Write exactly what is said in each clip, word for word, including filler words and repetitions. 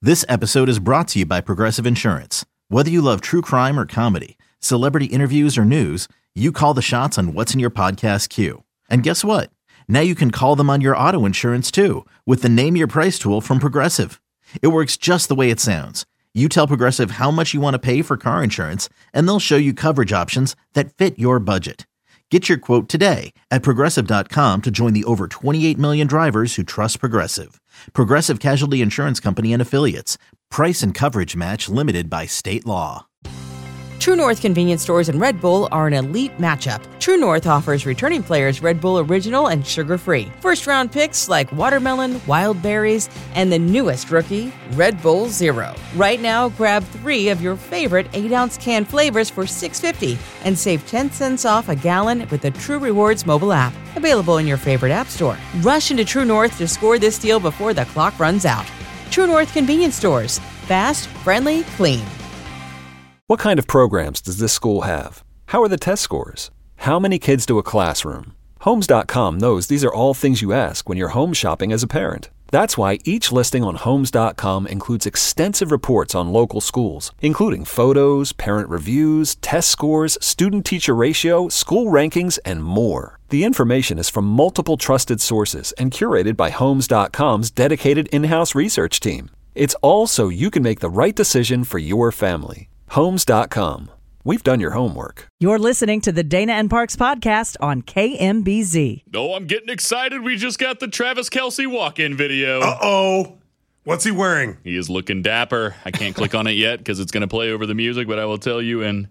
This episode is brought to you by Progressive Insurance. Whether you love true crime or comedy, celebrity interviews or news, you call the shots on what's in your podcast queue. And guess what? Now you can call them on your auto insurance too with the Name Your Price tool from Progressive. It works just the way it sounds. You tell Progressive how much you want to pay for car insurance, and they'll show you coverage options that fit your budget. Get your quote today at Progressive dot com to join the over twenty-eight million drivers who trust Progressive. Progressive Casualty Insurance Company and Affiliates. Price and coverage match limited by state law. True North convenience stores and Red Bull are an elite matchup. True North offers returning players Red Bull Original and sugar-free. First-round picks like watermelon, wild berries, and the newest rookie, Red Bull Zero. Right now, grab three of your favorite eight-ounce can flavors for six dollars and fifty cents and save ten cents off a gallon with the True Rewards mobile app. Available in your favorite app store. Rush into True North to score this deal before the clock runs out. True North convenience stores. Fast, friendly, clean. What kind of programs does this school have? How are the test scores? How many kids do a classroom? Homes dot com knows these are all things you ask when you're home shopping as a parent. That's why each listing on Homes dot com includes extensive reports on local schools, including photos, parent reviews, test scores, student-teacher ratio, school rankings, and more. The information is from multiple trusted sources and curated by Homes dot com's dedicated in-house research team. It's all so you can make the right decision for your family. Homes dot com. We've done your homework. You're listening to the Dana and Parks podcast on K M B Z. Oh, I'm getting excited. We just got the Travis Kelce walk-in video. Uh-oh. What's he wearing? He is looking dapper. I can't click on it yet because it's going to play over the music, but I will tell you in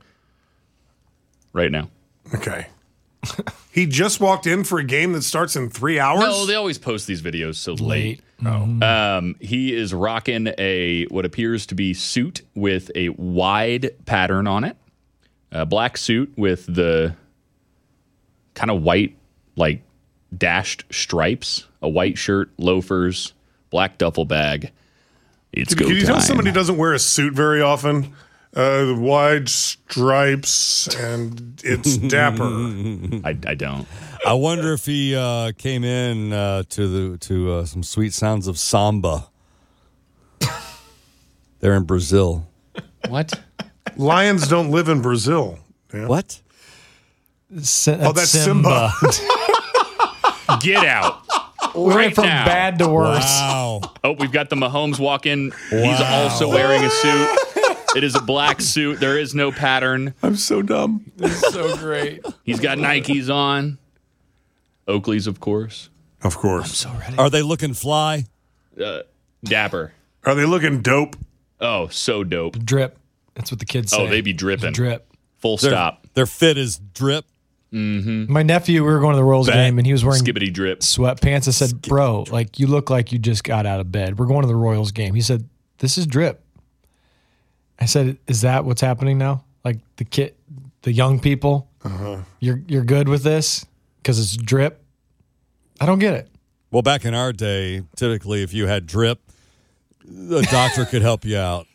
right now. Okay. He just walked in for a game that starts in three hours? No, they always post these videos so late. Oh. Um, he is rocking a what appears to be suit with a wide pattern on it. A black suit with the kind of white, like, dashed stripes. A white shirt, loafers, black duffel bag. It's Can, go can you time. tell somebody doesn't wear a suit very often? Uh, the wide stripes, and it's dapper. I, I don't. I wonder if he uh, came in uh, to the to uh, some sweet sounds of samba. They're in Brazil. What? Lions don't live in Brazil. Yeah. What? S- Oh, that's Simba. Get out. We right went from now. bad to worse. Wow. Oh, we've got the Mahomes walk-in. He's also wearing a suit. It is a black suit. There is no pattern. I'm so dumb. So great. He's got Nikes on. Oakley's, of course. Of course. So ready. Are they looking fly? Uh, dapper. Are they looking dope? Oh, so dope. Drip. That's what the kids say. Oh, they be dripping. Drip. Full Their, stop. Their fit is drip. My nephew, we were going to the Royals Bet. game, and he was wearing Skibbity drip. sweatpants. I said, bro, like, you look like you just got out of bed. We're going to the Royals game. He said, this is drip. I said, is that what's happening now? Like, the kid, the young people, uh-huh. you're you're good with this because it's drip? I don't get it. Well, back in our day, typically if you had drip, the doctor could help you out.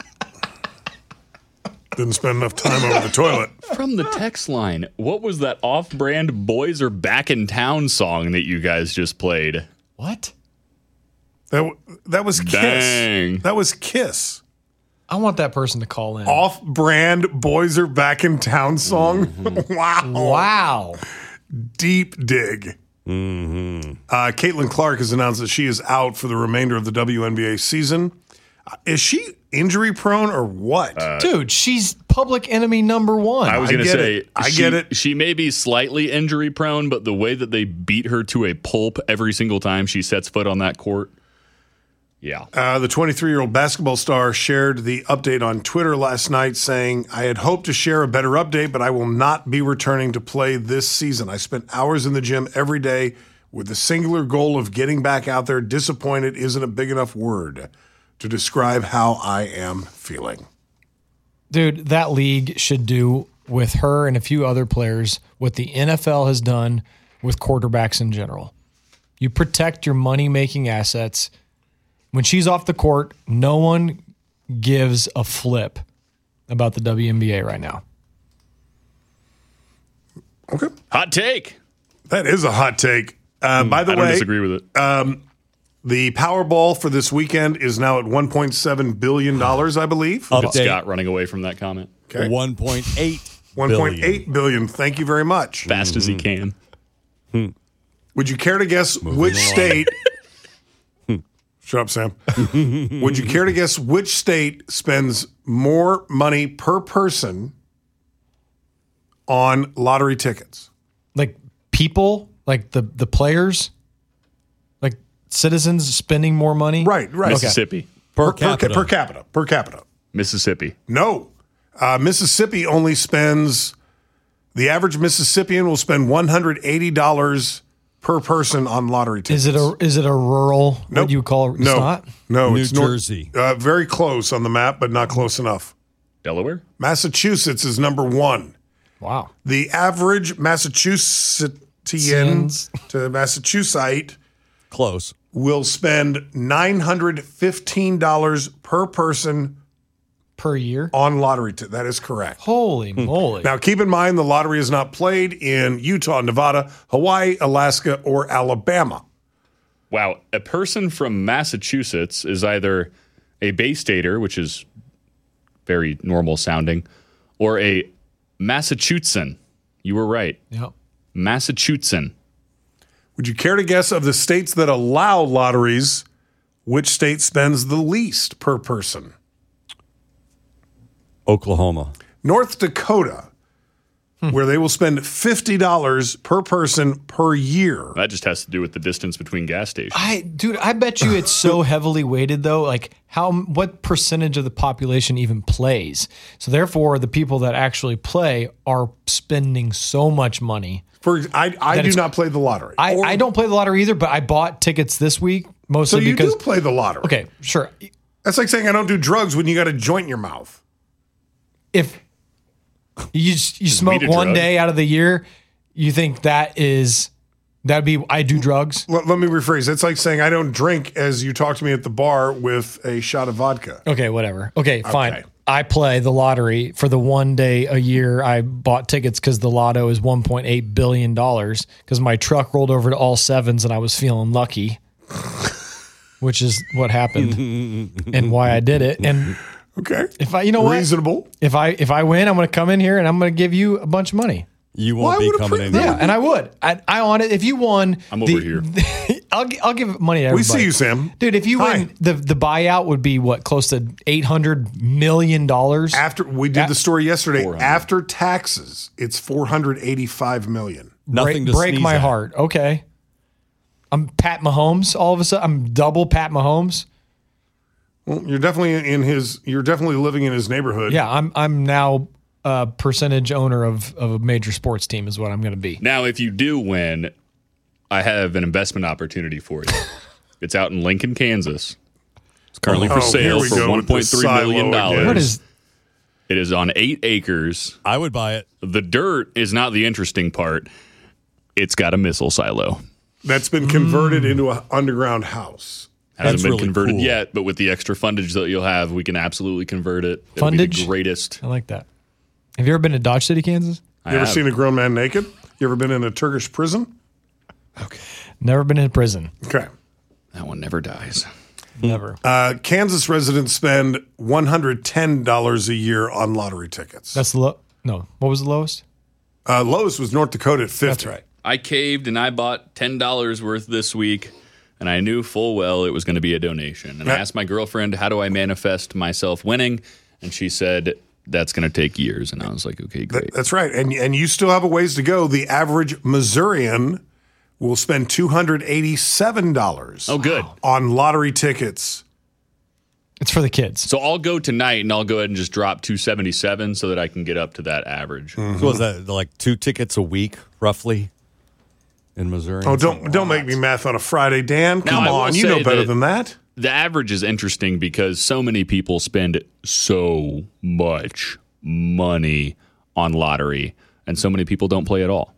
Didn't spend enough time over the toilet. From the text line, what was that off-brand Boys Are Back in Town song that you guys just played? What? That, that was Kiss. Dang. That was Kiss. I want that person to call in. Off-brand Boys Are Back in Town song. Mm-hmm. Wow. Wow. Deep dig. Mm-hmm. Uh, Caitlin Clark has announced that she is out for the remainder of the W N B A season. Uh, is she injury prone or what? Uh, Dude, she's public enemy number one. I was I going to get say, it. I she, get it. She may be slightly injury prone, but the way that they beat her to a pulp every single time she sets foot on that court, yeah. Uh, the twenty-three-year-old basketball star shared the update on Twitter last night saying, I had hoped to share a better update, but I will not be returning to play this season. I spent hours in the gym every day with the singular goal of getting back out there. Disappointed isn't a big enough word to describe how I am feeling. Dude, that league should do with her and a few other players what the N F L has done with quarterbacks in general. You protect your money-making assets. When she's off the court, no one gives a flip about the W N B A right now. Okay. Hot take. That is a hot take. Uh, by the I don't way, disagree with it. Um, The Powerball for this weekend is now at one point seven billion dollars, I believe. Look at Update. Scott running away from that comment. Okay. one point eight one point eight billion dollars. Thank you very much. Fast as he can. Would you care to guess which along. state? Shut up, Sam. Would you care to guess which state spends more money per person on lottery tickets? Like people, like the the players, like citizens spending more money. Right, right. Mississippi. per Per, per, capita. per capita. Per capita. Mississippi. No. Uh, Mississippi only spends, the average Mississippian will spend one hundred eighty dollars per person on lottery tickets. Is it a is it a rural? Nope. What you call it? It's no. not? No, New it's nor- Jersey. uh, very close on the map, but not close enough. Delaware? Massachusetts is number one. Wow. The average Massachusettsian Sins. to Massachusettsite Close. will spend nine hundred fifteen dollars per person Per year. on lottery tickets. That is correct. Holy moly. Now, keep in mind the lottery is not played in Utah, Nevada, Hawaii, Alaska, or Alabama. Wow. A person from Massachusetts is either a Bay Stater, which is very normal sounding, or a Massachusettsan. You were right. Yep. Massachusettsan. Would you care to guess of the states that allow lotteries, which state spends the least per person? Oklahoma. North Dakota, Hmm. where they will spend fifty dollars per person per year. That just has to do with the distance between gas stations. I dude, I bet you it's so heavily weighted though. Like how what percentage of the population even plays? So therefore, the people that actually play are spending so much money. For I, I That do it's- not play the lottery. I, I don't play the lottery either, but I bought tickets this week so mostly you because do play the lottery. okay, sure. That's like saying I don't do drugs when you got a joint in your mouth. If you you smoke weed a one drug? day out of the year, you think that is that'd be I do drugs? Let, let me rephrase. It's like saying I don't drink as you talk to me at the bar with a shot of vodka. Okay, whatever. Okay, fine. Okay. I play the lottery for the one day a year. I bought tickets because the lotto is one point eight billion dollars because my truck rolled over to all sevens and I was feeling lucky, which is what happened and why I did it. And Okay. if I, you know what? Reasonable. If I if I win, I'm going to come in here and I'm going to give you a bunch of money. You Well, I won't be would coming in appre- here. Yeah, and I would. I, I on it. If you won, I'm the- over here. I'll gi- I'll give money to everybody. We see you, Sam. dude. If you Hi. win, the the buyout would be what close to eight hundred million dollars. After we did the story yesterday, four hundred. after taxes, it's four hundred eighty-five million. Nothing break, to break sneeze my at. heart. Okay, I'm Pat Mahomes. All of a sudden, I'm double Pat Mahomes. Well, you're definitely in his. You're definitely living in his neighborhood. Yeah, I'm I'm now a percentage owner of of a major sports team. Is what I'm going to be. Now, if you do win, I have an investment opportunity for you. It's out in Lincoln, Kansas. It's currently Oh, for here sale we for go with one point the three million silo again. dollars. What is? It is on eight acres. I would buy it. The dirt is not the interesting part. It's got a missile silo. That's been converted into an underground house. Hasn't That's been really converted cool. yet, but with the extra fundage that you'll have, we can absolutely convert it. It'll be the Fundage? greatest. I like that. Have you ever been to Dodge City, Kansas? I You ever have. seen a grown man naked? You ever been in a Turkish prison? Never been in prison. Okay. That one never dies. Never. Uh, Kansas residents spend one hundred ten dollars a year on lottery tickets. That's the low. No, what was the lowest? Uh, lowest was North Dakota at fifty. That's right. I caved and I bought ten dollars worth this week, and I knew full well it was going to be a donation. And I Yeah. asked my girlfriend, how do I manifest myself winning? And she said, that's going to take years. And I was like, okay, great. That's right. And and you still have a ways to go. The average Missourian will spend two hundred eighty-seven dollars Oh, good. on lottery tickets. It's for the kids. So I'll go tonight and I'll go ahead and just drop two seventy-seven so that I can get up to that average. So was that like two tickets a week, roughly, in Missouri? Oh, don't don't make me math on a Friday, Dan. Come I will on, you say know better that- than that. The average is interesting because so many people spend so much money on lottery, and so many people don't play at all.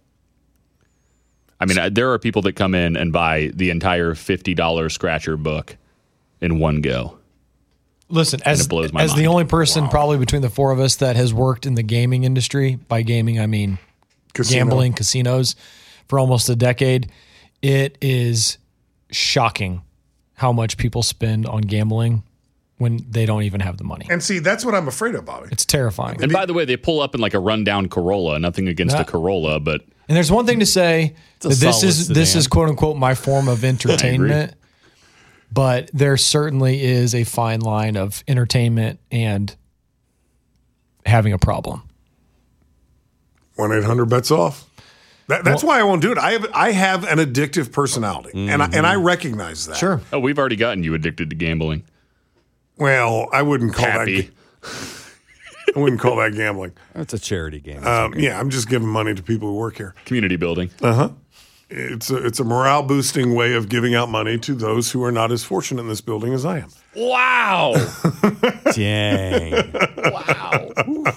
I mean, uh, there are people that come in and buy the entire fifty dollars scratcher book in one go. Listen, as, it blows my as the mind. only person probably between the four of us that has worked in the gaming industry, by gaming I mean Casino. gambling, casinos, for almost a decade, it is shocking how much people spend on gambling when they don't even have the money. And see, that's what I'm afraid of, Bobby. It's terrifying. And by the way, they pull up in like a rundown Corolla. Nothing against Yeah. a Corolla, but And there's one thing to say a that this solid is this sedan. is quote unquote my form of entertainment, but there certainly is a fine line of entertainment and having a problem. one eight hundred bets off. That, that's why I won't do it. I have I have an addictive personality, and I, and I recognize that. Sure. oh, we've already gotten you addicted to gambling. Well, I wouldn't call Happy. that. I wouldn't call that gambling. It's a charity game. It's Um, okay. Yeah, I'm just giving money to people who work here. Community building. It's a, it's a morale boosting way of giving out money to those who are not as fortunate in this building as I am. Wow. Dang. wow.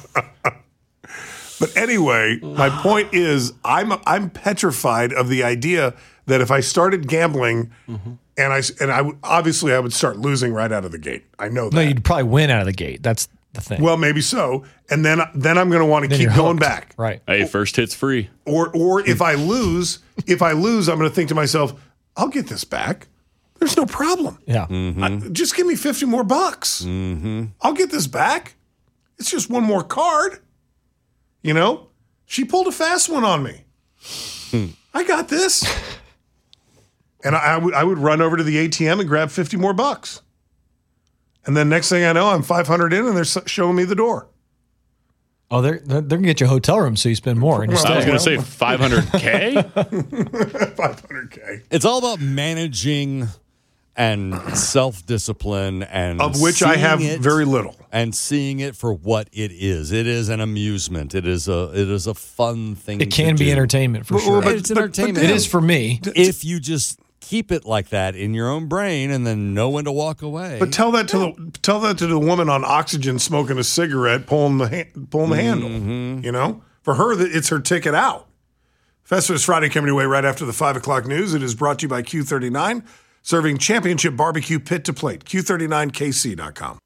But anyway, my point is, I'm I'm petrified of the idea that if I started gambling, and I and I would- obviously I would start losing right out of the gate. I know that. No, you'd probably win out of the gate. That's the thing. Well, maybe so, and then then I'm going to want to Then keep you're going hooked. back. Right. Hey, first hit's free. Or or if I lose, if I lose, I'm going to think to myself, I'll get this back. There's no problem. Yeah. I- just give me fifty more bucks. Mm-hmm. I'll get this back. It's just one more card. You know, she pulled a fast one on me. I got this. And I, I would I would run over to the A T M and grab fifty more bucks. And then next thing I know, I'm five hundred in and they're s- showing me the door. Oh, they're they're, they're gonna get you a hotel room so you spend more. And you're Well, I was still, going to say five hundred K. five hundred K. It's all about managing and self-discipline, and Of which I have seeing it- very little. and seeing it for what it is. It is an amusement. It is a it is a fun thing. it can to be do. entertainment for Well, sure. but- It's but- but entertainment. then- It is for me. if you just keep it like that in your own brain and then know when to walk away. But tell that to the tell that to the woman on oxygen smoking a cigarette, pulling the ha- pulling the handle. You know, for her, that it's her ticket out. Festivus Friday coming your way right after the five o'clock news. It is brought to you by Q thirty-nine, serving championship barbecue pit to plate. Q thirty-nine K C dot com.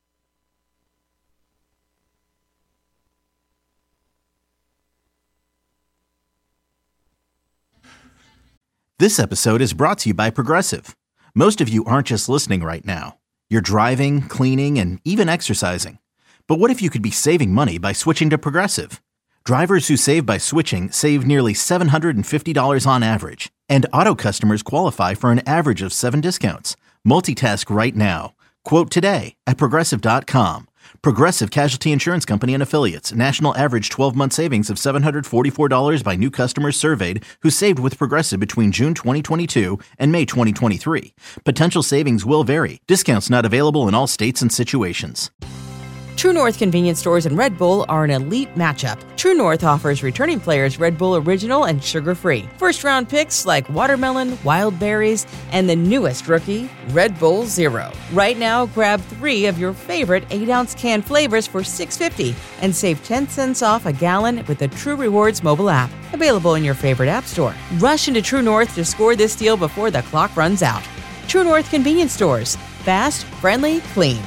This episode is brought to you by Progressive. Most of you aren't just listening right now. You're driving, cleaning, and even exercising. But what if you could be saving money by switching to Progressive? Drivers who save by switching save nearly seven hundred fifty dollars on average. And auto customers qualify for an average of seven discounts. Multitask right now. Quote today at Progressive dot com. Progressive Casualty Insurance Company and Affiliates. National average twelve-month savings of seven hundred forty-four dollars by new customers surveyed who saved with Progressive between June twenty twenty-two and May twenty twenty-three. Potential savings will vary. Discounts not available in all states and situations. True North convenience stores and Red Bull are an elite matchup. True North offers returning players Red Bull Original and sugar-free. First-round picks like watermelon, wild berries, and the newest rookie, Red Bull Zero. Right now, grab three of your favorite eight-ounce can flavors for six dollars and fifty cents and save ten cents off a gallon with the True Rewards mobile app. Available in your favorite app store. Rush into True North to score this deal before the clock runs out. True North convenience stores. Fast, friendly, clean.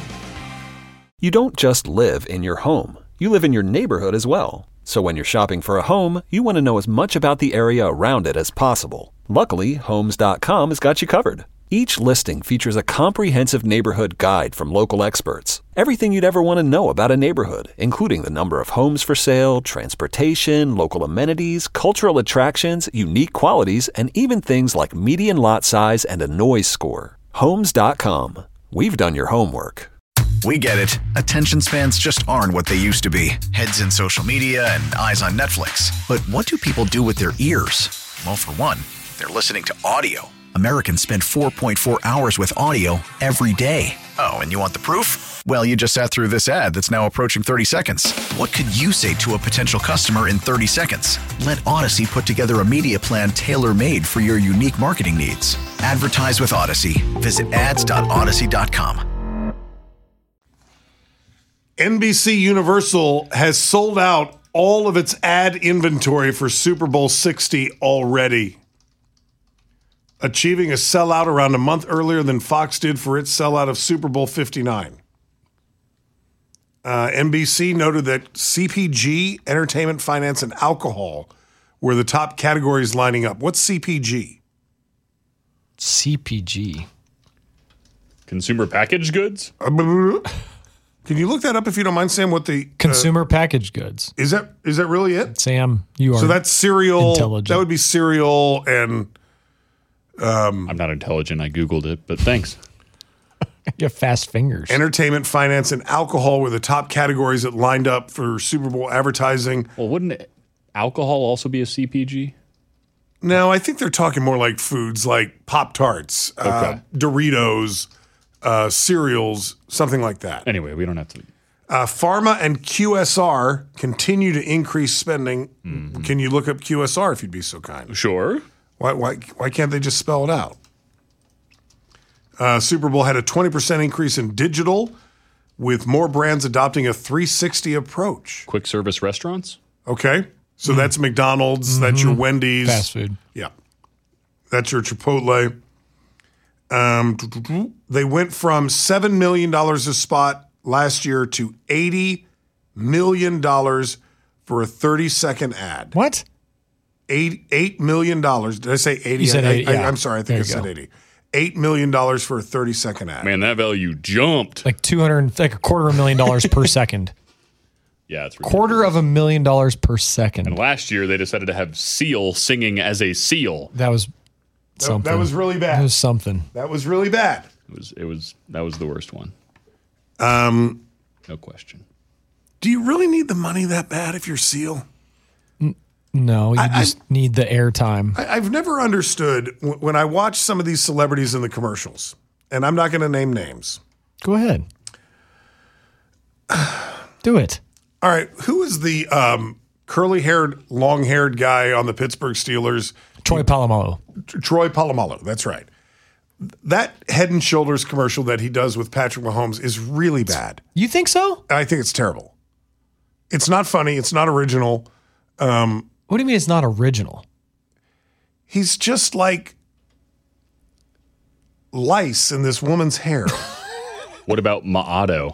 You don't just live in your home, you live in your neighborhood as well. So when you're shopping for a home, you want to know as much about the area around it as possible. Luckily, Homes dot com has got you covered. Each listing features a comprehensive neighborhood guide from local experts. Everything you'd ever want to know about a neighborhood, including the number of homes for sale, transportation, local amenities, cultural attractions, unique qualities, and even things like median lot size and a noise score. Homes dot com. We've done your homework. We get it. Attention spans just aren't what they used to be. Heads in social media and eyes on Netflix. But what do people do with their ears? Well, for one, they're listening to audio. Americans spend four point four hours with audio every day. Oh, and you want the proof? Well, you just sat through this ad that's now approaching thirty seconds. What could you say to a potential customer in thirty seconds? Let Odyssey put together a media plan tailor-made for your unique marketing needs. Advertise with Odyssey. Visit ads dot odyssey dot com. N B C Universal has sold out all of its ad inventory for Super Bowl sixty already, achieving a sellout around a month earlier than Fox did for its sellout of Super Bowl fifty-nine. Uh, N B C noted that C P G, entertainment, finance, and alcohol were the top categories lining up. What's C P G? C P G. Consumer packaged goods? Can you look that up if you don't mind, Sam? What the consumer uh, packaged goods is that? Is that really it, Sam? You are so that's cereal. Intelligent. That would be cereal and. Um, I'm not intelligent. I googled it, but thanks. You have fast fingers. Entertainment, finance, and alcohol were the top categories that lined up for Super Bowl advertising. Well, wouldn't it, alcohol also be a C P G? No, I think they're talking more like foods, like Pop-Tarts, okay. uh, Doritos. Uh, cereals, something like that. Anyway, we don't have to. Uh, Pharma and Q S R continue to increase spending. Mm-hmm. Can you look up Q S R if you'd be so kind? Sure. Why why why can't they just spell it out? Uh, Super Bowl had a twenty percent increase in digital, with more brands adopting a three sixty approach. Quick service restaurants? Okay. So mm. that's McDonald's, mm-hmm. that's your Wendy's. Fast food. Yeah. That's your Chipotle. Um, they went from seven million dollars a spot last year to eighty million dollars for a thirty-second ad. What? Eight, eight million dollars. Did I say eighty? You said eighty, I, I, yeah. I'm sorry, I think I said go. eighty. eight million dollars for a thirty-second ad. Man, that value jumped. Like two hundred, like a quarter of a million dollars per second. Yeah, it's ridiculous. Quarter of a million dollars per second. And last year, they decided to have Seal singing as a seal. That was... Something. That was really bad. That was something. That was really bad. It was. It was. That was the worst one. Um, no question. Do you really need the money that bad if you're Seal? N- no, you I, just I, need the airtime. I, I've never understood w- when I watch some of these celebrities in the commercials, and I'm not going to name names. Go ahead. Do it. All right. Who is the um, curly-haired, long-haired guy on the Pittsburgh Steelers? Troy Polamalu. Troy Polamalu, that's right. That Head and Shoulders commercial that he does with Patrick Mahomes is really bad. You think so? I think it's terrible. It's not funny. It's not original. Um, what do you mean it's not original? He's just like lice in this woman's hair. What about Ma'ato?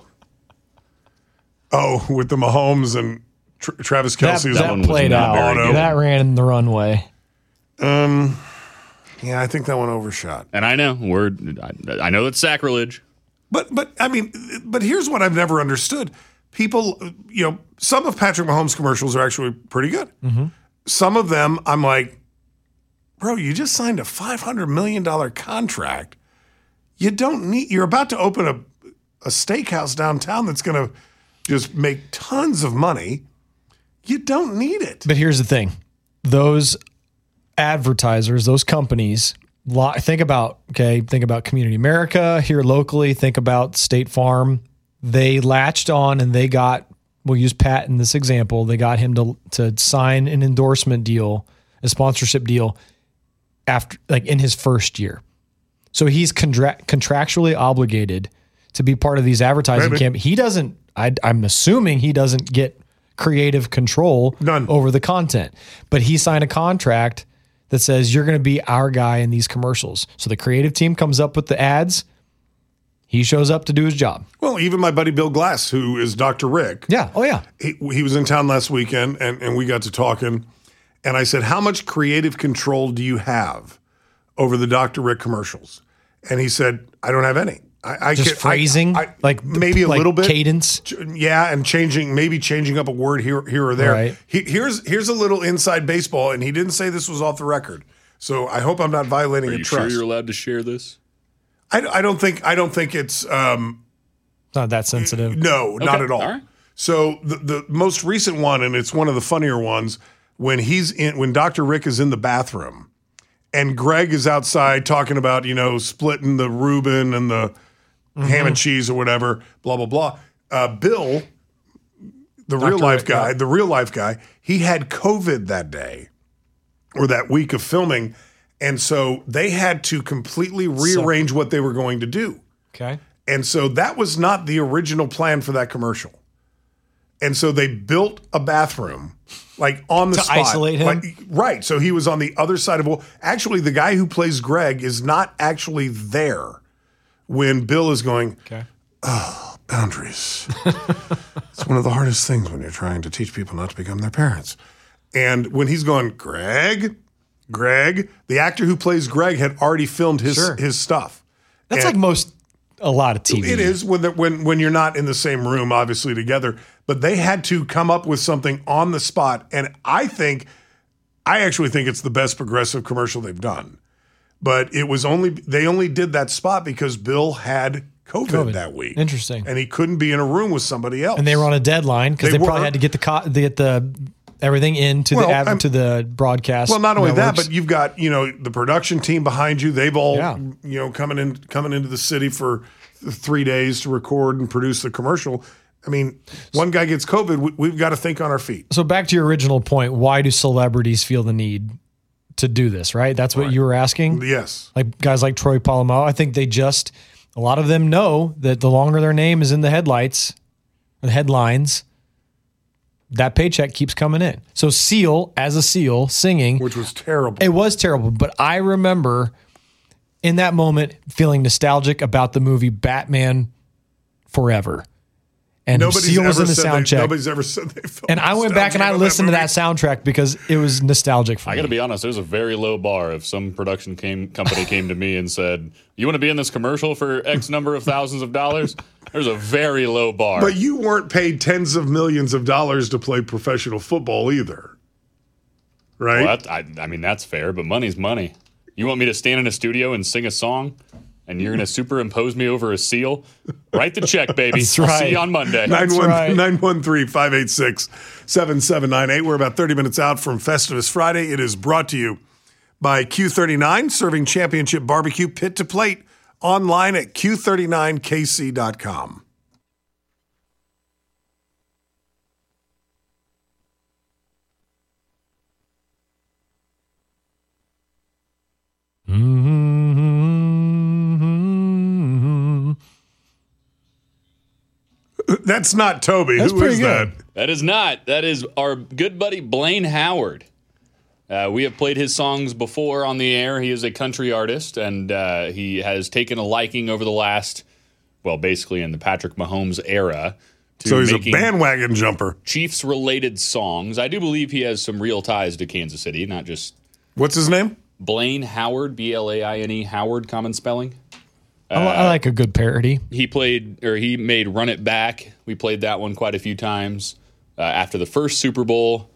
Oh, with the Mahomes and Tra- Travis Kelce. That, that, that played out. That ran in the runway. Um, yeah, I think that one overshot. And I know we're, I, I know it's sacrilege. But, but I mean, but here's what I've never understood. People, you know, some of Patrick Mahomes' commercials are actually pretty good. Mm-hmm. Some of them, I'm like, bro, you just signed a five hundred million dollars contract. You don't need, you're about to open a, a steakhouse downtown that's going to just make tons of money. You don't need it. But here's the thing. Those advertisers, those companies, think about, okay, think about Community America here locally, think about State Farm. They latched on and they got, we'll use Pat in this example, they got him to to sign an endorsement deal, a sponsorship deal after, like in his first year. So he's contra- contractually obligated to be part of these advertising campaigns. He doesn't, I, I'm assuming he doesn't get creative control None. over the content, but he signed a contract that says you're going to be our guy in these commercials. So the creative team comes up with the ads. He shows up to do his job. Well, even my buddy Bill Glass, who is Doctor Rick. Yeah. Oh, yeah. He, he was in town last weekend, and, and we got to talking. And I said, how much creative control do you have over the Doctor Rick commercials? And he said, I don't have any. I, I Just can, phrasing? I, I, like maybe a like little bit. Cadence? Yeah, and changing, maybe changing up a word here here or there. Right. He, here's here's a little inside baseball, and he didn't say this was off the record. So I hope I'm not violating Are a you trust. sure you're allowed to share this? I, I don't think I don't think it's um, not that sensitive. No, okay. not at all. all right. So the the most recent one, and it's one of the funnier ones, when he's in when Doctor Rick is in the bathroom, and Greg is outside talking about, you know, splitting the Reuben and the mm-hmm. ham and cheese or whatever, blah blah blah. Uh, Bill, the Doctor real life Rick, guy, yeah. the real life guy, he had COVID that day or that week of filming. And so they had to completely rearrange so, what they were going to do. Okay. And so that was not the original plan for that commercial. And so they built a bathroom, like on the to spot. isolate him? Like, right. So he was on the other side of, well, actually the guy who plays Greg is not actually there when Bill is going, okay. oh, boundaries. It's one of the hardest things when you're trying to teach people not to become their parents. And when he's going, Greg... Greg, the actor who plays Greg had already filmed his sure. his stuff. That's and, like most a lot of T V. It is when, the, when, when you're not in the same room, obviously, together. But they had to come up with something on the spot. And I think, I actually think it's the best progressive commercial they've done. But it was only, they only did that spot because Bill had COVID, COVID. that week. Interesting. And he couldn't be in a room with somebody else. And they were on a deadline because they, they probably had to get the, co- get the, everything into well, the av- to the broadcast. Well, not only networks. that, but you've got, you know, the production team behind you. They've all, yeah. you know, coming in coming into the city for three days to record and produce the commercial. I mean, one guy gets COVID, we, we've got to think on our feet. So back to your original point, why do celebrities feel the need to do this, right? That's what right. you were asking? Yes. Like guys like Troy Polamalu, I think they just, a lot of them know that the longer their name is in the headlights, the headlines, that paycheck keeps coming in. So Seal, as a Seal, singing. Which was terrible. It was terrible. But I remember in that moment feeling nostalgic about the movie Batman Forever. And nobody's Seal was in the soundtrack. They, nobody's ever said they felt And I went back and I listened that to that soundtrack because it was nostalgic for I me. I got to be honest, there's a very low bar. If some production came company came to me and said, you want to be in this commercial for X number of thousands of dollars? There's a very low bar. But you weren't paid tens of millions of dollars to play professional football either. Right? Well, that, I, I mean, that's fair, but money's money. You want me to stand in a studio and sing a song? And you're going to superimpose me over a seal? Write the check, baby. That's I'll right. see you on Monday. nine one three, five eight six, seven seven nine eight. We're about thirty minutes out from Festivus Friday. It is brought to you by Q thirty-nine, serving championship barbecue pit to plate, online at Q thirty-nine K C dot com. Mm-hmm. That's not Toby. That's Who is good. that? That is not. That is our good buddy Blaine Howard. Uh, we have played his songs before on the air. He is a country artist, and uh, he has taken a liking over the last, well, basically in the Patrick Mahomes era. To so he's a bandwagon jumper. Chiefs-related songs. I do believe he has some real ties to Kansas City, not just... What's his name? Blaine Howard, B L A I N E, Howard, common spelling. Uh, I like a good parody. He played, or he made Run It Back. We played that one quite a few times uh, after the first Super Bowl.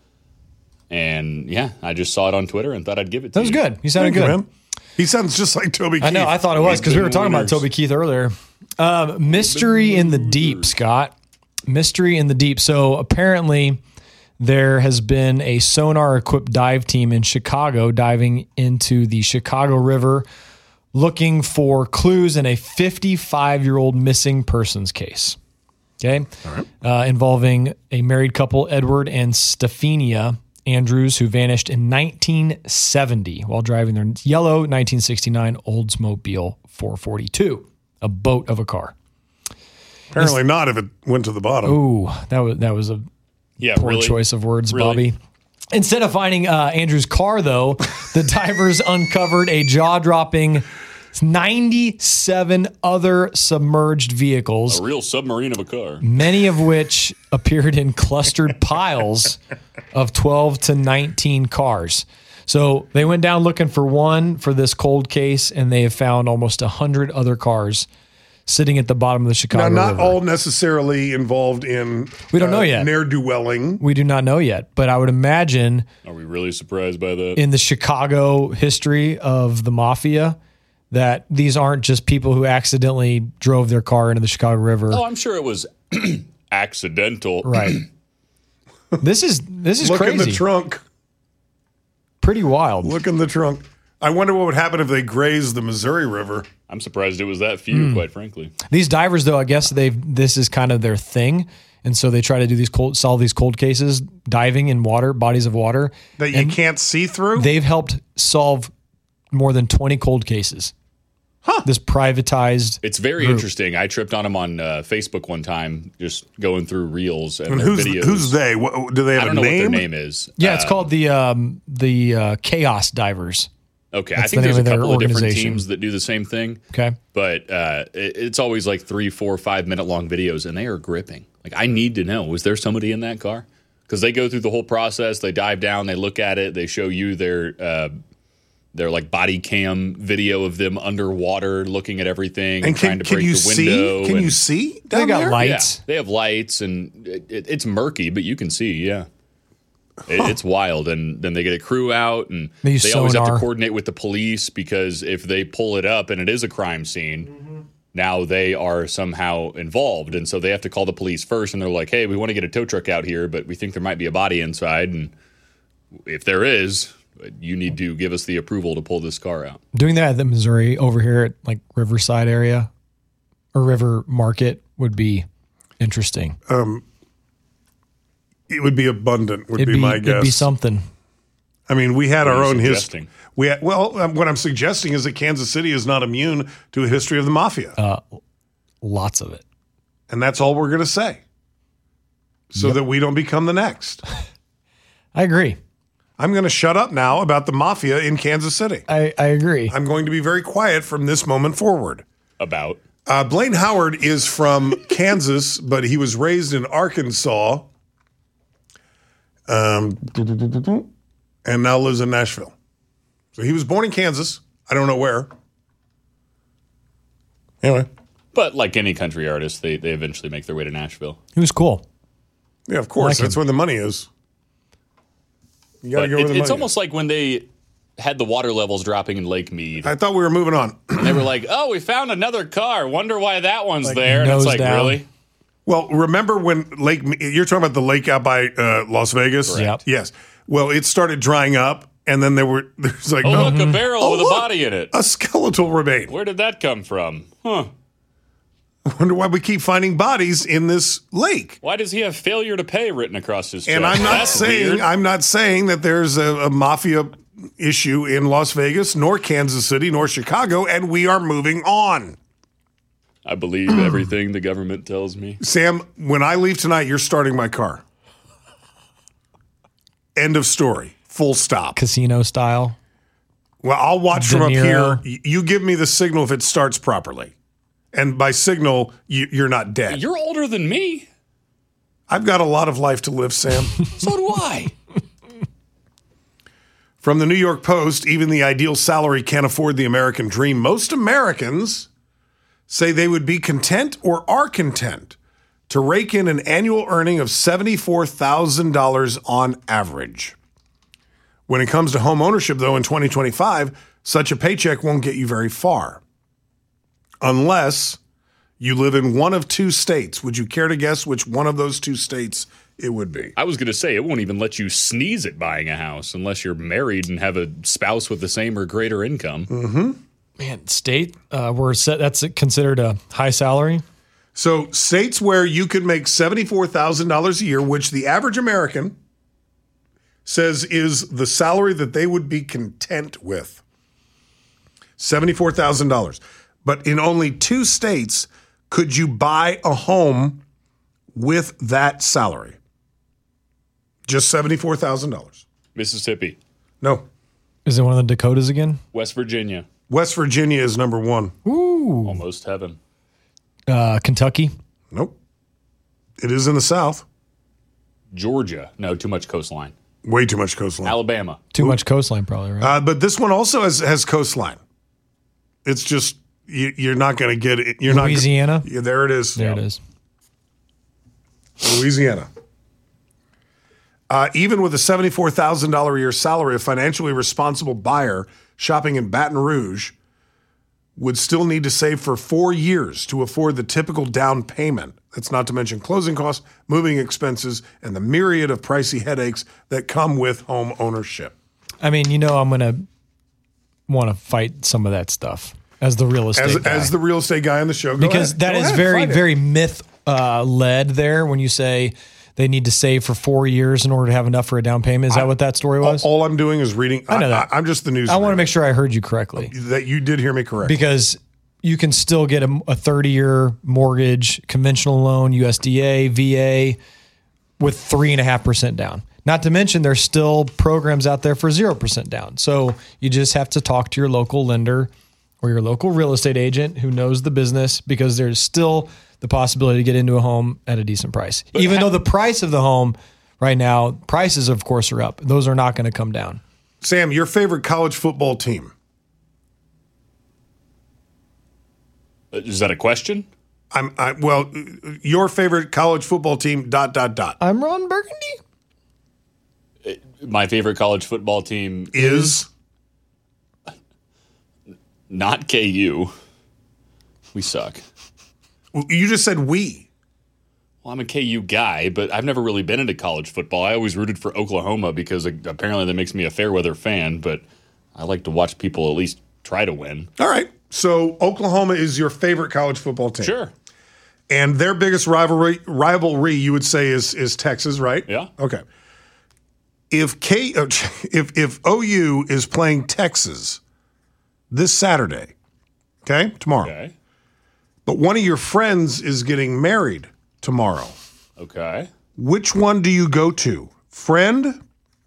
And yeah, I just saw it on Twitter and thought I'd give it to you. That was you. good. He sounded Thank good. You, man. He sounds just like Toby Keith. I know. I thought it was because we were talking about Toby Keith earlier. Um, Mystery in the Deep, Scott. Mystery in the Deep. So apparently there has been a sonar-equipped dive team in Chicago diving into the Chicago River looking for clues in a fifty-five-year-old missing persons case. Okay? All right. Uh, involving a married couple, Edward and Stephania Andrews, who vanished in nineteen seventy while driving their yellow nineteen sixty-nine Oldsmobile four forty-two, a boat of a car. Apparently this, not if it went to the bottom. Ooh, that was that was a yeah, poor really? choice of words, really? Bobby. Instead of finding uh, Andrew's car, though, the divers uncovered a jaw-dropping ninety-seven other submerged vehicles. A real submarine of a car. Many of which appeared in clustered piles of twelve to nineteen cars. So they went down looking for one for this cold case, and they have found almost one hundred other cars sitting at the bottom of the Chicago Now, not River. all necessarily involved in we don't uh, know yet. ne'er-do-welling. We do not know yet, but I would imagine... Are we really surprised by that? In the Chicago history of the mafia, that these aren't just people who accidentally drove their car into the Chicago River. Oh, I'm sure it was accidental. Right. This is this is Look crazy. in the trunk. Pretty wild. Look in the trunk. I wonder what would happen if they grazed the Missouri River. I'm surprised it was that few, mm. quite frankly. These divers, though, I guess they've this is kind of their thing, and so they try to do these cold, solve these cold cases, diving in water, bodies of water that you and can't see through. They've helped solve more than twenty cold cases. Huh. This privatized. It's very group. interesting. I tripped on them on uh, Facebook one time, just going through reels and, and their who's, videos. Who's they? What, do they have I don't a know name? what their name is. Yeah, it's um, called the um, the uh, Chaos Divers. Okay, That's I think the there's a name of their couple of different organization. teams that do the same thing. Okay, but uh, it, it's always like three, four, five minute long videos, and they are gripping. Like, I need to know: was there somebody in that car? Because they go through the whole process. They dive down, they look at it, they show you their uh, They're like body cam video of them underwater looking at everything and, and trying can, to can break you the window. See? Can and, you see? Down they got there? lights. Yeah, they have lights, and it, it, it's murky, but you can see. Yeah, it, it's wild. And then they get a crew out, and They they, use always have to sonar. coordinate with the police because if they pull it up and it is a crime scene, Mm-hmm. now they are somehow involved, and so they have to call the police first. And they're like, "Hey, we want to get a tow truck out here, but we think there might be a body inside, and if there is, you need to give us the approval to pull this car out." Doing that at the Missouri over here at like Riverside area or River Market would be interesting. It would be abundant, would It'd be, be, my guess. it'd be something. I mean, we had What our are you own history. suggesting? We had, well, um, what I'm suggesting is that Kansas City is not immune to a history of the mafia, Uh, lots of it. and that's all we're going to say, so Yep. that we don't become the next. I agree. I'm going to shut up now about the mafia in Kansas City. I, I agree. I'm going to be very quiet from this moment forward. About Uh, Blaine Howard is from Kansas, but he was raised in Arkansas, um, and now lives in Nashville. So he was born in Kansas. I don't know where. Anyway, but like any country artist, they they eventually make their way to Nashville. He was cool. yeah, of course, Like that's him. where the money is. You got to But go where it, the it's money almost is. like when they had the water levels dropping in Lake Mead. I thought we were moving on. And they were like, "Oh, we found another car. Wonder why that one's Like there." And it's nose like, down. really? Well, remember when Lake, you're talking about the lake out by uh, Las Vegas? Correct. Yep. Yes. Well, it started drying up, and then there were, there's like, Oh, oh, look, a barrel Oh, with look. a body in it. a skeletal remain. Where did that come from? Huh? I wonder why we keep finding bodies in this lake. Why does he have failure to pay written across his chest? And I'm not That's saying weird. I'm not saying that there's a, a mafia issue in Las Vegas, nor Kansas City, nor Chicago, and we are moving on. I believe everything the government tells me. Sam, when I leave tonight, you're starting my car. End of story. Full stop. Casino style. Well, I'll watch De from up Niro. here. Y- You give me the signal if it starts properly. And by signal, you, you're not dead. You're older than me. I've got a lot of life to live, Sam. So do I. From the New York Post, even the ideal salary can't afford the American dream. Most Americans say they would be content or are content to rake in an annual earning of seventy-four thousand dollars on average. When it comes to home ownership, though, in twenty twenty-five, such a paycheck won't get you very far. Unless you live in one of two states. Would you care to guess which one of those two states it would be? I was going to say, it won't even let you sneeze at buying a house unless you're married and have a spouse with the same or greater income. Mm-hmm. Man, state uh, where set, that's considered a high salary. So states where you could make seventy-four thousand dollars a year, which the average American says is the salary that they would be content with. seventy-four thousand dollars. But in only two states could you buy a home with that salary. Just seventy-four thousand dollars. Mississippi, No. Is it one of the Dakotas again? West Virginia, West Virginia is number one. Ooh. almost heaven. Uh, Kentucky. Nope. It is in the South. Georgia, no, too much coastline. Way too much coastline. Alabama, Too much coastline, probably, right? Uh, but this one also has, has coastline. It's just you, you're not going to get it. You're Louisiana? not. Yeah, there it is. there it is. Louisiana. Uh, even with a seventy-four thousand dollars a year salary, a financially responsible buyer shopping in Baton Rouge would still need to save for four years to afford the typical down payment. That's not to mention closing costs, moving expenses, and the myriad of pricey headaches that come with home ownership. I mean, you know, I'm going to want to fight some of that stuff as the real estate As, guy. as the real estate guy on the show, go because ahead. that Go is ahead, very, fight it. very myth uh, led there when you say they need to save for four years in order to have enough for a down payment. Is that what that story was? All I'm doing is reading. I know that. I, am just the news. I want to reader. make sure I heard you correctly that you did hear me correct. because you can still get a, a thirty year mortgage, conventional loan, U S D A, V A with three and a half percent down. Not to mention there's still programs out there for zero percent down. So you just have to talk to your local lender or your local real estate agent who knows the business because there's still the possibility to get into a home at a decent price. Even though the price of the home right now, prices of course are up. Those are not going to come down. Sam, your favorite college football team? Is that a question? I'm I, well, your favorite college football team, dot, dot, dot. I'm Ron Burgundy. My favorite college football team Is? not K U. We suck. You just said we. Well, I'm a K U guy, but I've never really been into college football. I always rooted for Oklahoma because apparently that makes me a fair weather fan, but I like to watch people at least try to win. All right. So Oklahoma is your favorite college football team. Sure. And their biggest rivalry, rivalry you would say, is is Texas, right? Yeah. Okay. If K, if if O U is playing Texas this Saturday, okay, tomorrow, Okay. but one of your friends is getting married tomorrow, Okay. which one do you go to, friend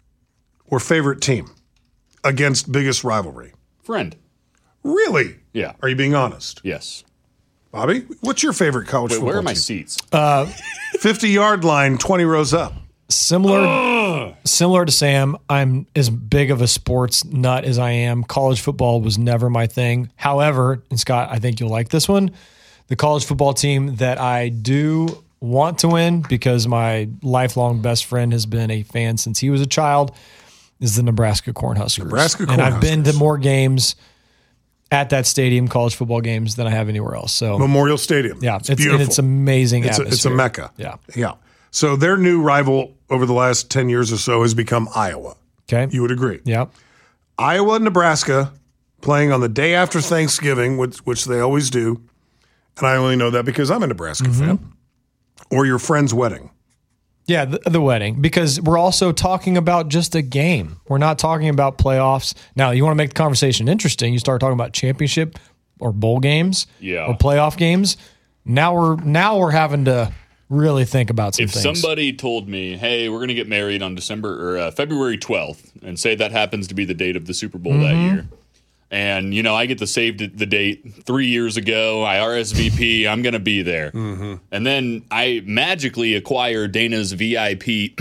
or favorite team, against biggest rivalry? Friend. Really? Yeah. Are you being honest, Yes. Bobby? What's your favorite college Wait, football where are my team? seats? fifty-yard line, twenty rows up. Similar, similar to Sam, I'm as big of a sports nut as I am. College football was never my thing. However, and Scott, I think you'll like this one. The college football team that I do want to win, because my lifelong best friend has been a fan since he was a child, is the Nebraska Cornhuskers. Nebraska And I've been to Cornhuskers. more games at that stadium, college football games, than I have anywhere else. So Memorial Stadium. yeah, it's, it's, beautiful. and it's amazing It's a, atmosphere. it's a mecca. Yeah. Yeah. So their new rival over the last ten years or so has become Iowa. Okay. You would agree. Yeah. Iowa and Nebraska playing on the day after Thanksgiving, which, which they always do. And I only know that because I'm a Nebraska Mm-hmm. fan. Or your friend's wedding. Yeah, the, the wedding, because we're also talking about just a game. We're not talking about playoffs. Now, you want to make the conversation interesting, you start talking about championship or bowl games Yeah. or playoff games. Now we're now we're having to really think about some If things. somebody told me, hey, we're going to get married on December or uh, February twelfth, and say that happens to be the date of the Super Bowl that year, and, you know, I get to save the date three years ago, I R S V P, I'm going to be there. And then I magically acquire Dana's V I P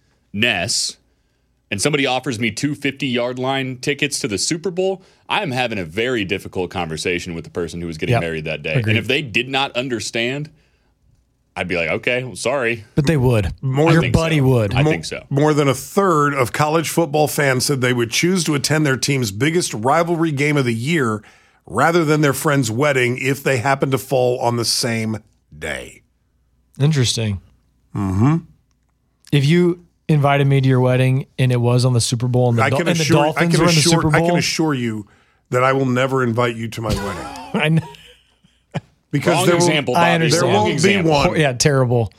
Ness, and somebody offers me two fifty-yard line tickets to the Super Bowl, I'm having a very difficult conversation with the person who was getting Yep. married that day. Agreed. And if they did not understand, I'd be like, okay, well, sorry. But they would. More- Your I think buddy so. would. I think so. More than a third of college football fans said they would choose to attend their team's biggest rivalry game of the year rather than their friend's wedding if they happen to fall on the same day. Interesting. Mm-hmm. If you invited me to your wedding and it was on the Super Bowl and the, I can and the assure, I Dolphins can were in the assure, Super I Bowl, can assure you that I will never invite you to my wedding I know. because Wrong there will, example, I Bobby. understand. there Wrong won't example. be one. Yeah, terrible.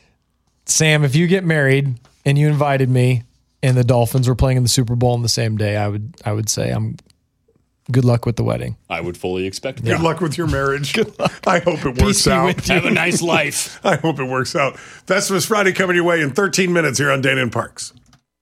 Sam, if you get married and you invited me and the Dolphins were playing in the Super Bowl on the same day, I would I would say I'm good luck with the wedding. I would fully expect Good that. luck with your marriage. Good luck. I hope it works Peace be out. with you. Have a nice life. I hope it works out. Festivus Friday coming your way in thirteen minutes here on Dana and Parks.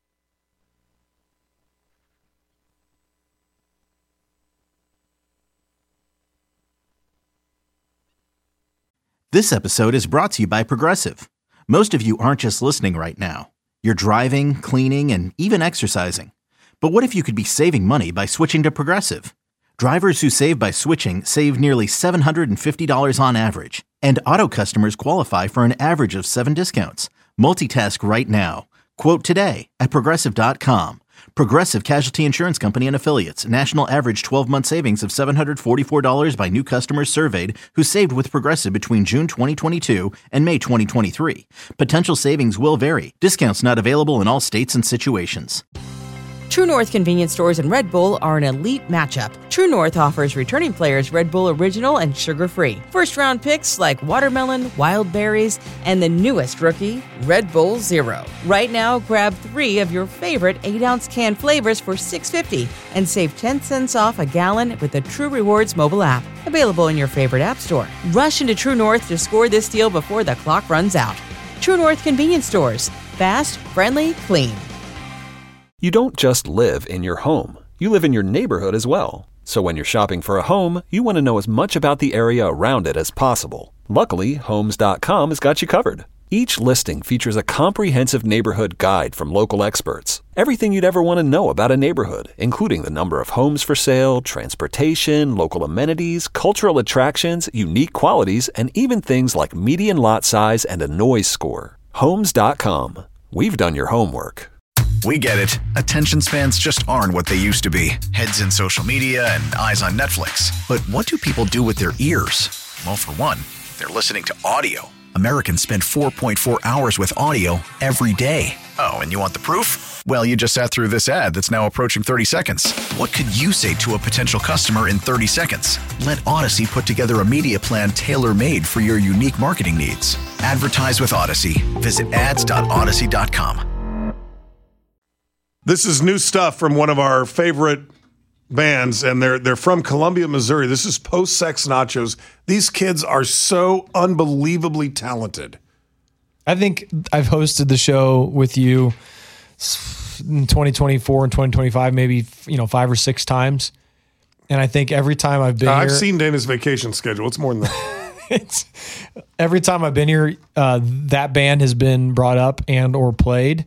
This episode is brought to you by Progressive. Most of you aren't just listening right now. You're driving, cleaning, and even exercising. But what if you could be saving money by switching to Progressive? Drivers who save by switching save nearly seven hundred fifty dollars on average. And auto customers qualify for an average of seven discounts. Multitask right now. Quote today at Progressive dot com. Progressive Casualty Insurance Company and Affiliates. National average twelve-month savings of seven hundred forty-four dollars by new customers surveyed who saved with Progressive between June twenty twenty-two and May twenty twenty-three. Potential savings will vary. Discounts not available in all states and situations. True North convenience stores and Red Bull are an elite matchup. True North offers returning players Red Bull Original and sugar-free. First-round picks like watermelon, wild berries, and the newest rookie, Red Bull Zero. Right now, grab three of your favorite eight-ounce can flavors for six dollars and fifty cents and save ten cents off a gallon with the True Rewards mobile app. Available in your favorite app store. Rush into True North to score this deal before the clock runs out. True North convenience stores. Fast, friendly, clean. You don't just live in your home. You live in your neighborhood as well. So when you're shopping for a home, you want to know as much about the area around it as possible. Luckily, Homes dot com has got you covered. Each listing features a comprehensive neighborhood guide from local experts. Everything you'd ever want to know about a neighborhood, including the number of homes for sale, transportation, local amenities, cultural attractions, unique qualities, and even things like median lot size and a noise score. Homes dot com. We've done your homework. We get it. Attention spans just aren't what they used to be. Heads in social media and eyes on Netflix. But what do people do with their ears? Well, for one, they're listening to audio. Americans spend four point four hours with audio every day. Oh, and you want the proof? Well, you just sat through this ad that's now approaching thirty seconds. What could you say to a potential customer in thirty seconds? Let Odyssey put together a media plan tailor-made for your unique marketing needs. Advertise with Odyssey. Visit ads dot odyssey dot com. This is new stuff from one of our favorite bands, and they're they're from Columbia, Missouri. This is Post Sex Nachos. These kids are so unbelievably talented. I think I've hosted the show with you in twenty twenty-four and twenty twenty-five, maybe, you know, five or six times. And I think every time I've been uh, here, I've seen Dana's vacation schedule. It's more than that. it's, every time I've been here, uh, that band has been brought up and or played.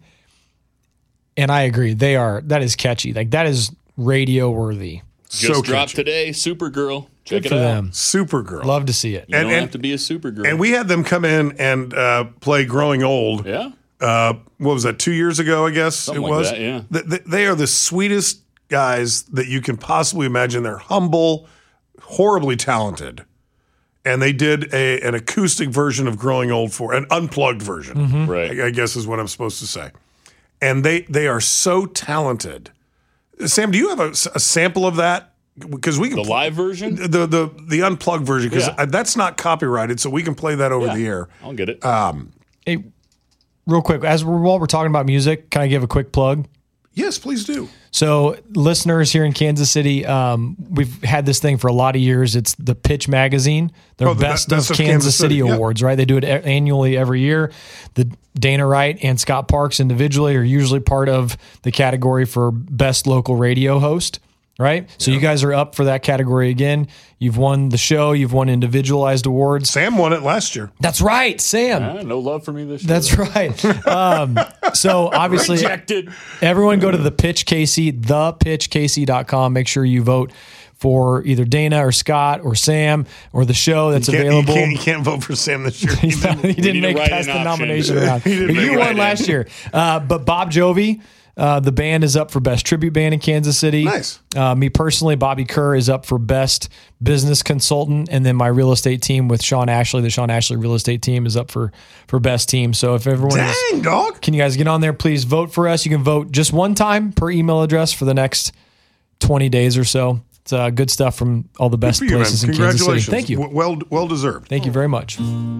And I agree. They are, that is catchy. Like, that is radio worthy. Just so dropped catchy. today, Supergirl. Check Good it for out. them. Supergirl. Love to see it. You And- don't and- have to be a Supergirl. And we had them come in and uh, play Growing Old. yeah. Uh, what was that, two years ago, I guess Something it like was? that, yeah. Th- th- they are the sweetest guys that you can possibly imagine. They're humble, horribly talented. And they did a, an acoustic version of Growing Old for an unplugged version, Mm-hmm. Right. I, I guess is what I'm supposed to say. And they they are so talented. Sam, do you have a, a sample of that? Because we can The live version? the the the unplugged version, because Yeah. that's not copyrighted, so we can play that over Yeah. the air. I'll get it. Hey, real quick, as we're, while we're talking about music, can I give a quick plug? Yes, please do. So, listeners here in Kansas City, um, we've had this thing for a lot of years. It's the Pitch Magazine, their Oh, the best, Best of of Kansas, Kansas City, City, yeah. awards, right? They do it a- annually every year. The Dana Wright and Scott Parks individually are usually part of the category for best local radio host, right? So you guys are up for that category again. You've won the show. You've won individualized awards. Sam won it last year. That's right, Sam. Ah, no love for me this year. That's right. Um, so obviously, Rejected. everyone go to the Pitch K C, the pitch k c dot com. Make sure you vote for either Dana or Scott or Sam or the show that's You can't, available. You can't, you can't vote for Sam this year. He's not- he didn't need to make write past an the option. nomination round. He didn't But make you it won right last in. year. Uh, but Bob Jovi, uh, the band is up for Best Tribute Band in Kansas City. Nice. Uh, me personally, Bobby Kerr is up for Best Business Consultant. And then my real estate team with Sean Ashley, the Sean Ashley real estate team, is up for, for Best Team. So if everyone is, Dang, dog. can you guys get on there? Please vote for us. You can vote just one time per email address for the next twenty days or so. It's uh, good stuff from all the best Good for you, man. places in Kansas City. Congratulations. Thank you. W- Well, well deserved. Thank you very much.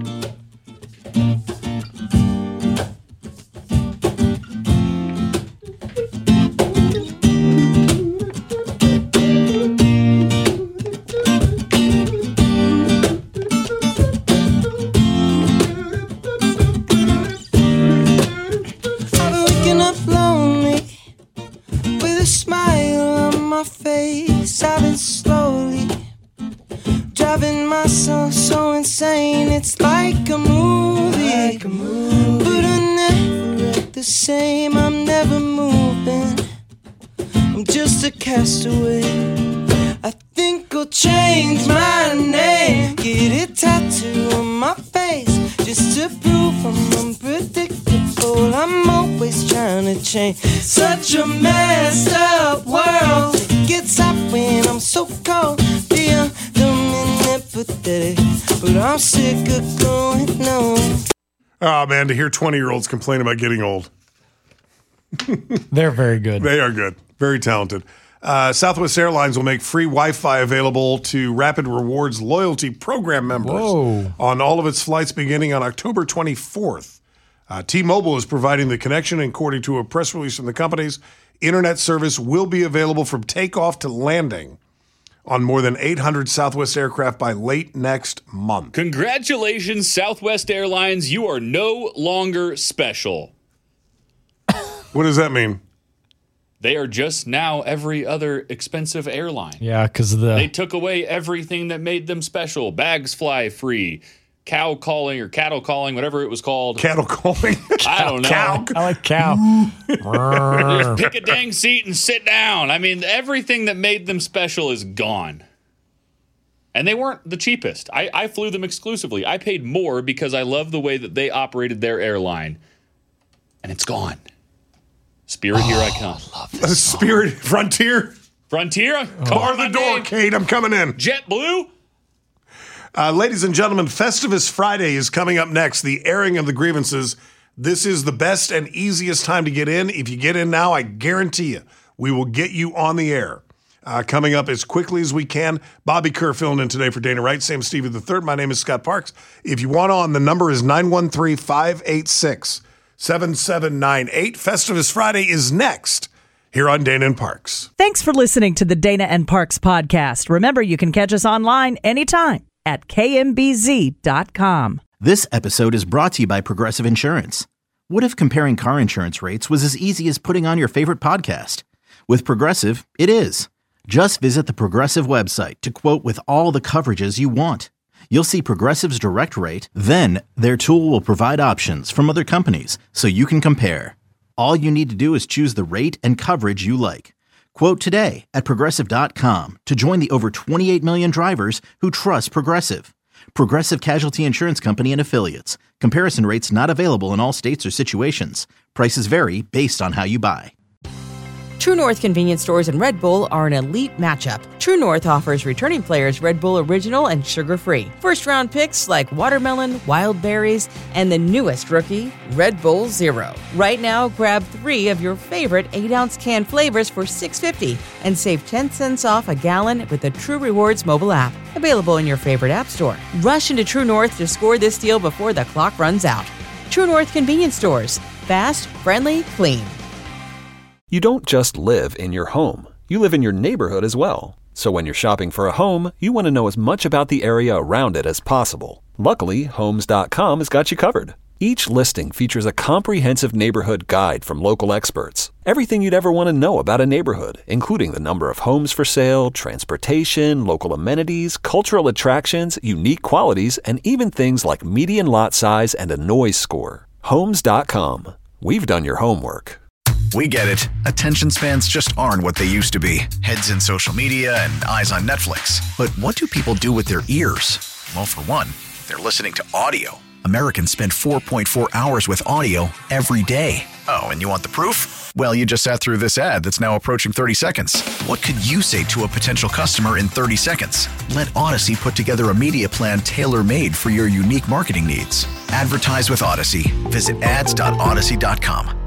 I've been waking up lonely with a smile on my face. I've been slowly driving myself so insane. It's like a movie, but I never act the same. I'm never moving. I'm just a castaway. I think I'll change my name, get it tattooed on my face, just to prove I'm unpredictable. I'm always trying to change. Such a messed up world. It gets hot when I'm so cold. Yeah, dumb and empathetic, but I'm sick of going on. Oh, man, to hear twenty-year-olds complain about getting old. They're very good. They are good. Very talented. Uh, Southwest Airlines will make free Wi-Fi available to Rapid Rewards loyalty program members Whoa. on all of its flights beginning on October twenty-fourth. Uh, T-Mobile is providing the connection, and according to a press release from the companies, internet service will be available from takeoff to landing on more than eight hundred Southwest aircraft by late next month. Congratulations, Southwest Airlines. You are no longer special. What does that mean? They are just now every other expensive airline. Yeah, because of the They took away everything that made them special. Bags fly free. cow calling or cattle calling, whatever it was called. Cattle calling. I don't know. Cow. I like cow. Just pick a dang seat and sit down. I mean, everything that made them special is gone. And they weren't the cheapest. I, I flew them exclusively. I paid more because I love the way that they operated their airline. And it's gone. Spirit, oh, here I come. I love this song. Spirit, Frontier. Frontier, come Bar the door, name. Kate. I'm coming in. JetBlue. Uh, ladies and gentlemen, Festivus Friday is coming up next. The airing of the grievances. This is the best and easiest time to get in. If you get in now, I guarantee you, we will get you on the air. Uh, coming up as quickly as we can. Bobby Kerr filling in today for Dana Wright, Sam Stevie the third. My name is Scott Parks. If you want on, the number is nine one three, five eight six, seven seven nine eight. Festivus Friday is next here on Dana and Parks. Thanks for listening to the Dana and Parks podcast. Remember, you can catch us online anytime at K M B Z dot com. This episode is brought to you by Progressive Insurance. What if comparing car insurance rates was as easy as putting on your favorite podcast? With Progressive, it is. Just visit the Progressive website to quote with all the coverages you want. You'll see Progressive's direct rate, then their tool will provide options from other companies so you can compare. All you need to do is choose the rate and coverage you like. Quote today at Progressive dot com to join the over twenty-eight million drivers who trust Progressive. Progressive Casualty Insurance Company and Affiliates. Comparison rates not available in all states or situations. Prices vary based on how you buy. True North convenience stores and Red Bull are an elite matchup. True North offers returning players Red Bull Original and sugar-free. First-round picks like watermelon, wild berries, and the newest rookie, Red Bull Zero. Right now, grab three of your favorite eight-ounce can flavors for six dollars and fifty cents and save ten cents off a gallon with the True Rewards mobile app. Available in your favorite app store. Rush into True North to score this deal before the clock runs out. True North convenience stores. Fast, friendly, clean. You don't just live in your home. You live in your neighborhood as well. So when you're shopping for a home, you want to know as much about the area around it as possible. Luckily, Homes dot com has got you covered. Each listing features a comprehensive neighborhood guide from local experts. Everything you'd ever want to know about a neighborhood, including the number of homes for sale, transportation, local amenities, cultural attractions, unique qualities, and even things like median lot size and a noise score. Homes dot com. We've done your homework. We get it. Attention spans just aren't what they used to be. Heads in social media and eyes on Netflix. But what do people do with their ears? Well, for one, they're listening to audio. Americans spend four point four hours with audio every day. Oh, and you want the proof? Well, you just sat through this ad that's now approaching thirty seconds. What could you say to a potential customer in thirty seconds? Let Odyssey put together a media plan tailor-made for your unique marketing needs. Advertise with Odyssey. Visit ads dot odyssey dot com.